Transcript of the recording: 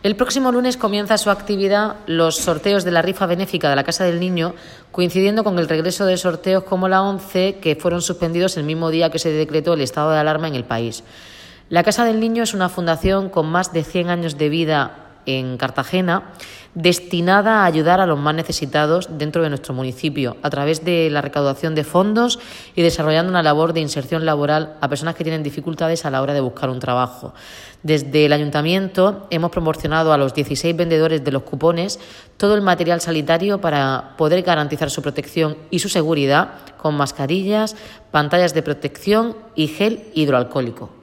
El próximo lunes comienza su actividad los sorteos de la rifa benéfica de la Casa del Niño, coincidiendo con el regreso de sorteos como la ONCE, que fueron suspendidos el mismo día que se decretó el estado de alarma en el país. La Casa del Niño es una fundación con más de 100 años de vida en Cartagena, destinada a ayudar a los más necesitados dentro de nuestro municipio, a través de la recaudación de fondos y desarrollando una labor de inserción laboral a personas que tienen dificultades a la hora de buscar un trabajo. Desde el Ayuntamiento hemos proporcionado a los 16 vendedores de los cupones todo el material sanitario para poder garantizar su protección y su seguridad, con mascarillas, pantallas de protección y gel hidroalcohólico.